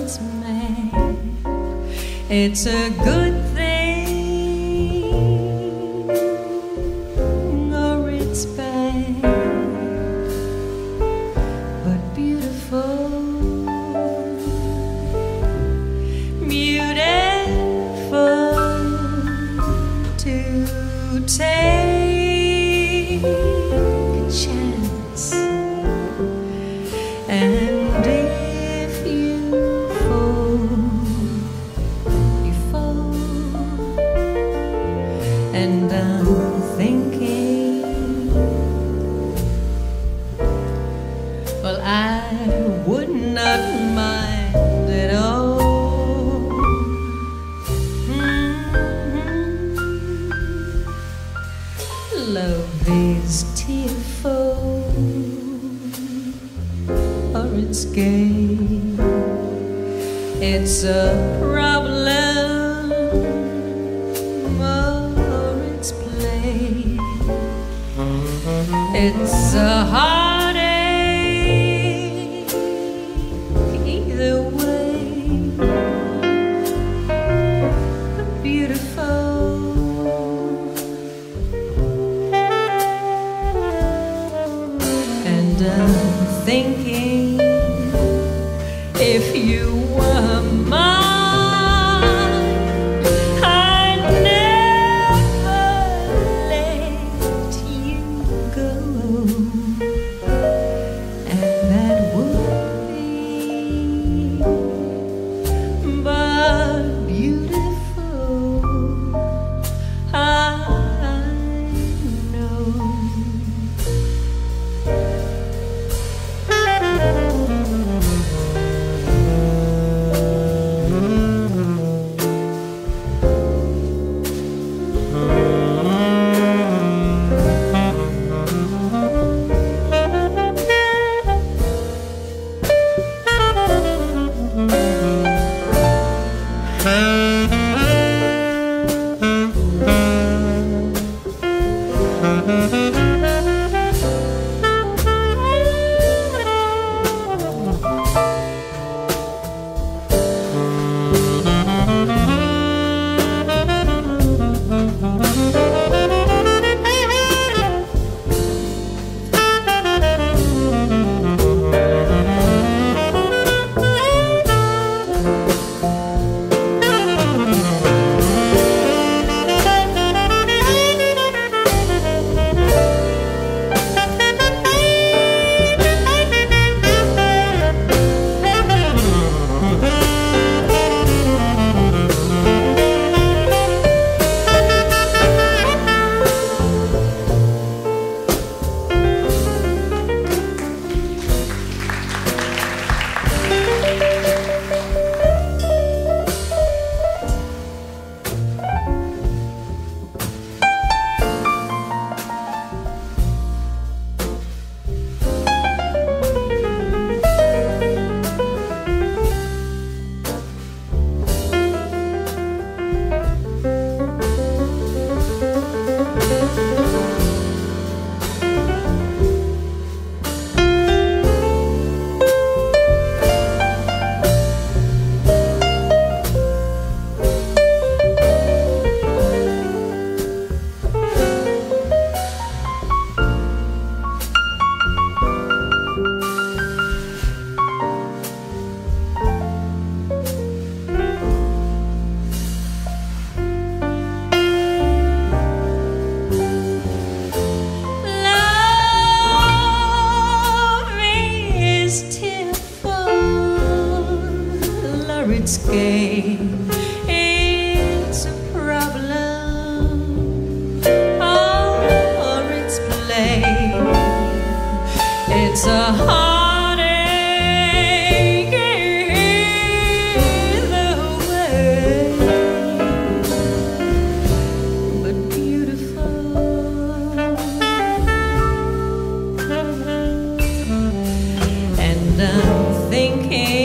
it's made. It's a good thing or it's bad, but beautiful, beautiful to take a chance. And if you fall, you fall. And I'm thinking, well, I would not mind at all. Love is tearful or it's gay. It's a problem or it's play. It's a heartache either way. Beautiful. And I'm thinking, if you were mine, I'd never let you go. And that would be but beautiful, I know. It's gay, it's a problem, or it's play. It's a heartache either way, but beautiful. And I'm thinking,